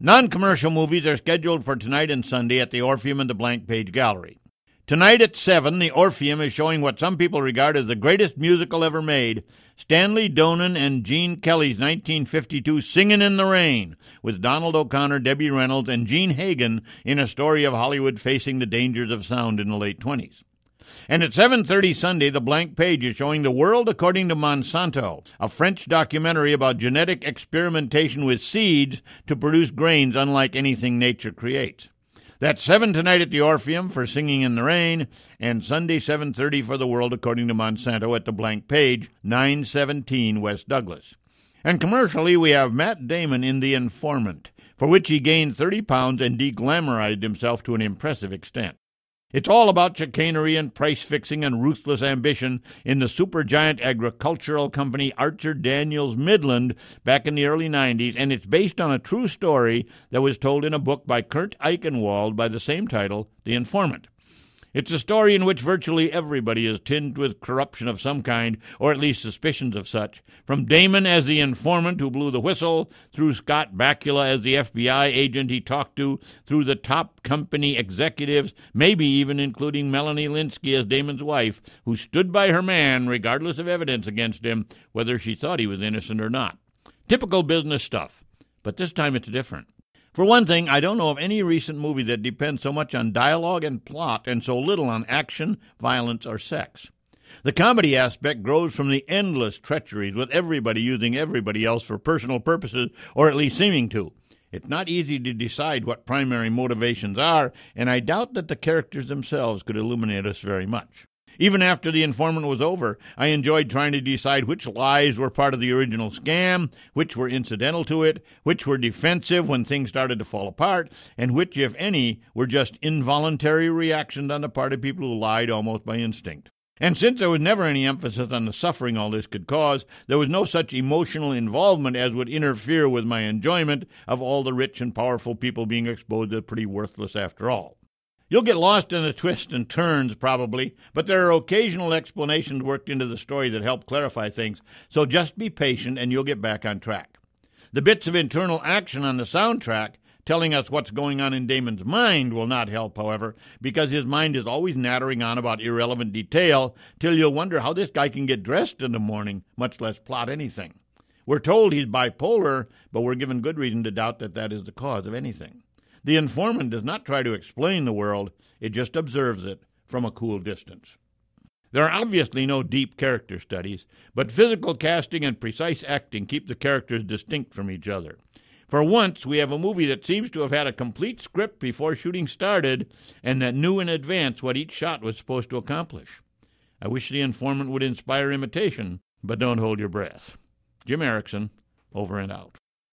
Non-commercial movies are scheduled for tonight and Sunday at the Orpheum and the Blank Page Gallery. Tonight at 7, the Orpheum is showing what some people regard as the greatest musical ever made, Stanley Donen and Gene Kelly's 1952 Singin' in the Rain, with Donald O'Connor, Debbie Reynolds, and Gene Hagen in a story of Hollywood facing the dangers of sound in the late 20s. And at 7:30 Sunday, the Blank Page is showing The World According to Monsanto, a French documentary about genetic experimentation with seeds to produce grains unlike anything nature creates. That's 7 tonight at the Orpheum for Singing in the Rain, and Sunday 7:30 for The World According to Monsanto at the Blank Page, 917 West Douglas. And commercially, we have Matt Damon in The Informant, for which he gained 30 pounds and de-glamorized himself to an impressive extent. It's all about chicanery and price-fixing and ruthless ambition in the supergiant agricultural company Archer Daniels Midland back in the early 90s, and it's based on a true story that was told in a book by Kurt Eichenwald by the same title, The Informant. It's a story in which virtually everybody is tinged with corruption of some kind, or at least suspicions of such, from Damon as the informant who blew the whistle, through Scott Bakula as the FBI agent he talked to, through the top company executives, maybe even including Melanie Linsky as Damon's wife, who stood by her man regardless of evidence against him, whether she thought he was innocent or not. Typical business stuff, but this time it's different. For one thing, I don't know of any recent movie that depends so much on dialogue and plot and so little on action, violence, or sex. The comedy aspect grows from the endless treacheries, with everybody using everybody else for personal purposes, or at least seeming to. It's not easy to decide what primary motivations are, and I doubt that the characters themselves could illuminate us very much. Even after The Informant was over, I enjoyed trying to decide which lies were part of the original scam, which were incidental to it, which were defensive when things started to fall apart, and which, if any, were just involuntary reactions on the part of people who lied almost by instinct. And since there was never any emphasis on the suffering all this could cause, there was no such emotional involvement as would interfere with my enjoyment of all the rich and powerful people being exposed as pretty worthless after all. You'll get lost in the twists and turns, probably, but there are occasional explanations worked into the story that help clarify things, so just be patient and you'll get back on track. The bits of internal action on the soundtrack, telling us what's going on in Damon's mind, will not help, however, because his mind is always nattering on about irrelevant detail till you'll wonder how this guy can get dressed in the morning, much less plot anything. We're told he's bipolar, but we're given good reason to doubt that that is the cause of anything. The Informant does not try to explain the world, it just observes it from a cool distance. There are obviously no deep character studies, but physical casting and precise acting keep the characters distinct from each other. For once, we have a movie that seems to have had a complete script before shooting started and that knew in advance what each shot was supposed to accomplish. I wish The Informant would inspire imitation, but don't hold your breath. Jim Erickson, over and out.